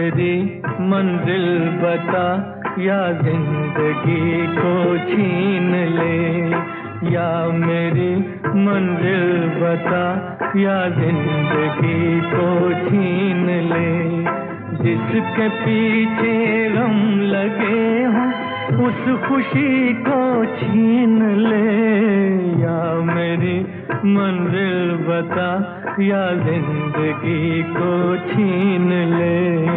मेरी मंजिल बता या जिंदगी को छीन ले, या मेरी मंजिल बता या जिंदगी को छीन ले। जिसके पीछे गम लगे हों उस खुशी को छीन ले, या मेरी मंजिल बता या जिंदगी को छीन ले।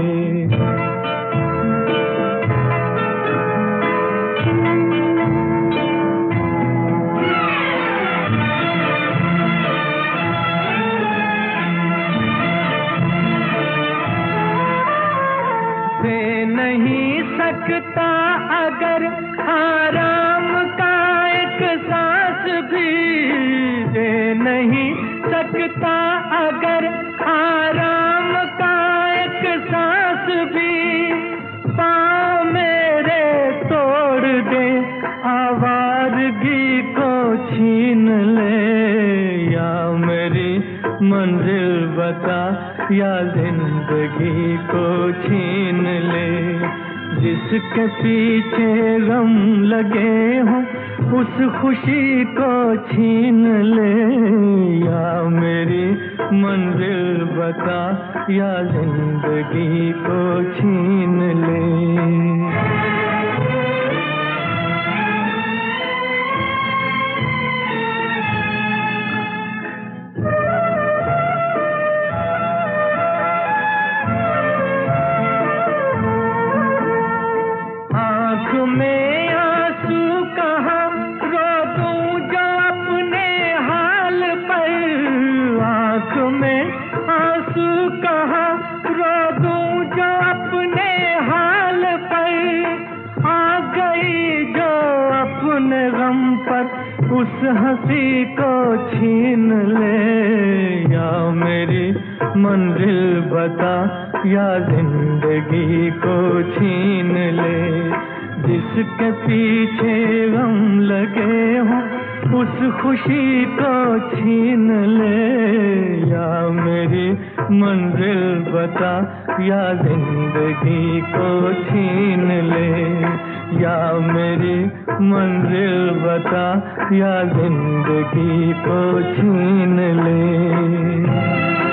दे नहीं सकता अगर आराम का एक सांस भी, दे नहीं सकता अगर आराम का एक सांस भी। पाँव मेरे तोड़ दे आवारगी को छीन ले, या मेरी मंजिल बता या जिंदगी को छीन ले। जिसके पीछे गम लगे हों उस खुशी को छीन ले, या मेरी मंजिल बता या जिंदगी को छीन ले। में आंसू कहाँ रो दूं जो अपने हाल पर, आँख में आंसू कहाँ रो दूं जो अपने हाल पर। आ गई जो अपने गम पर उस हंसी को छीन ले, या मेरी मंजिल बता या जिंदगी को छीन ले। जिसके पीछे गम लगे हों उस खुशी को छीन ले, या मेरी मंजिल बता या जिंदगी को छीन ले, या मेरी मंजिल बता या जिंदगी को छीन ले।